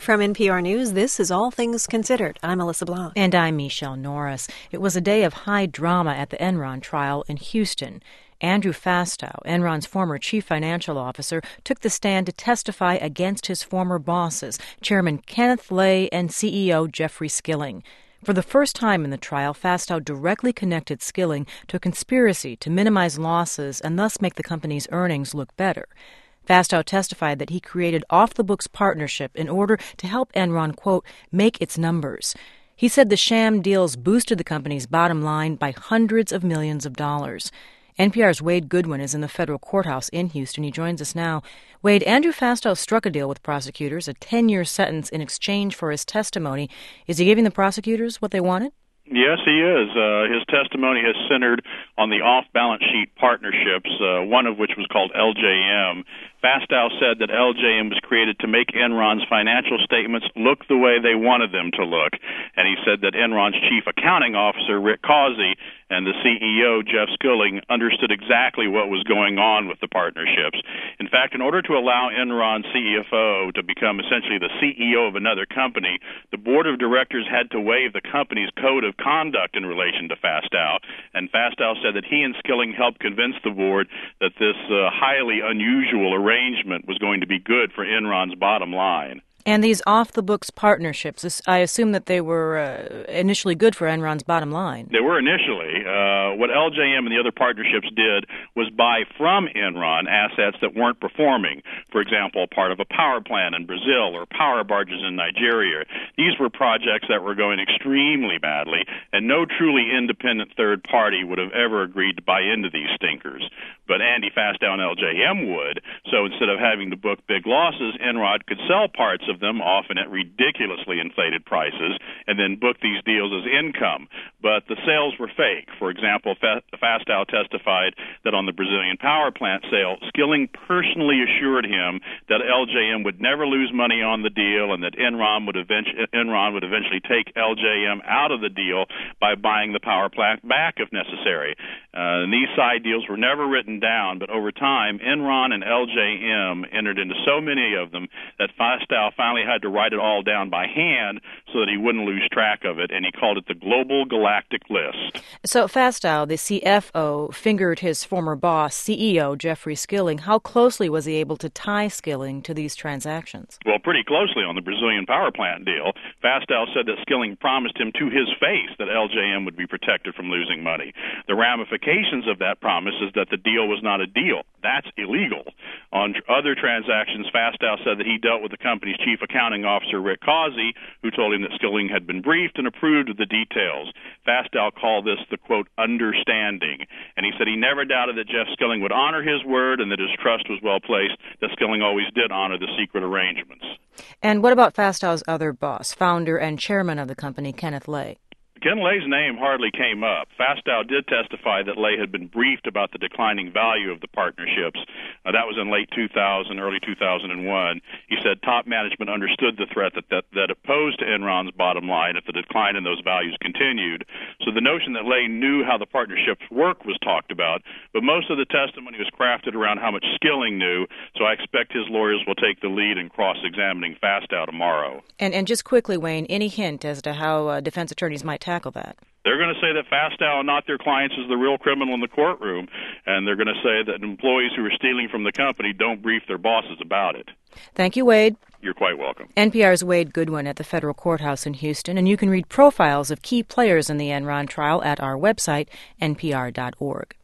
From NPR News, this is All Things Considered. I'm Melissa Blanc. And I'm Michelle Norris. It was a day of high drama at the Enron trial in Houston. Andrew Fastow, Enron's former chief financial officer, took the stand to testify against his former bosses, Chairman Kenneth Lay and CEO Jeffrey Skilling. For the first time in the trial, Fastow directly connected Skilling to a conspiracy to minimize losses and thus make the company's earnings look better. Fastow testified that he created off-the-books partnership in order to help Enron, quote, make its numbers. He said the sham deals boosted the company's bottom line by hundreds of millions of dollars. NPR's Wade Goodwin is in the federal courthouse in Houston. He joins us now. Wade, Andrew Fastow struck a deal with prosecutors, a 10-year sentence in exchange for his testimony. Is he giving the prosecutors what they wanted? Yes, he is. His testimony has centered on the off-balance sheet partnerships, one of which was called LJM. Fastow said that LJM was created to make Enron's financial statements look the way they wanted them to look. And he said that Enron's chief accounting officer, Rick Causey, and the CEO, Jeff Skilling, understood exactly what was going on with the partnerships. In fact, in order to allow Enron's CFO to become essentially the CEO of another company, the board of directors had to waive the company's code of conduct in relation to Fastow. And Fastow said that he and Skilling helped convince the board that this highly unusual arrangement was going to be good for Enron's bottom line. And these off-the-books partnerships, I assume that they were initially good for Enron's bottom line. They were initially. What LJM and the other partnerships did was buy from Enron assets that weren't performing. For example, part of a power plant in Brazil or power barges in Nigeria. These were projects that were going extremely badly, and no truly independent third party would have ever agreed to buy into these stinkers. But Andy Fastow and LJM would, so instead of having to book big losses, Enron could sell parts of them, often at ridiculously inflated prices, and then book these deals as income. But the sales were fake. For example, Fastow testified that on the Brazilian power plant sale, Skilling personally assured him that LJM would never lose money on the deal and that Enron would eventually take LJM out of the deal by buying the power plant back if necessary. And these side deals were never written down, but over time, Enron and LJM entered into so many of them that Fastow finally had to write it all down by hand so that he wouldn't lose track of it, and he called it the Global Galactic List. So Fastow, the CFO, fingered his former boss, CEO Jeffrey Skilling. How closely was he able to tie Skilling to these transactions? Well, pretty closely on the Brazilian power plant deal. Fastow said that Skilling promised him to his face that LJM would be protected from losing money. The ramifications of that promise is that the deal was not a deal. That's illegal. On other transactions, Fastow said that he dealt with the company's chief accounting officer, Rick Causey, who told him that Skilling had been briefed and approved of the details. Fastow called this the, quote, understanding. And he said he never doubted that Jeff Skilling would honor his word and that his trust was well placed, that Skilling always did honor the secret arrangements. And what about Fastow's other boss, founder and chairman of the company, Kenneth Lay? Ken Lay's name hardly came up. Fastow did testify that Lay had been briefed about the declining value of the partnerships. That was in late 2000, early 2001. He said top management understood the threat that it posed to Enron's bottom line if the decline in those values continued. So the notion that Lay knew how the partnerships work was talked about, but most of the testimony was crafted around how much Skilling knew, so I expect his lawyers will take the lead in cross-examining Fastow tomorrow. And just quickly, Wayne, any hint as to how defense attorneys might tackle that? They're going to say that Fastow, not their clients, is the real criminal in the courtroom, and they're going to say that employees who are stealing from the company don't brief their bosses about it. Thank you, Wade. You're quite welcome. NPR's Wade Goodwin at the federal courthouse in Houston, and you can read profiles of key players in the Enron trial at our website, npr.org.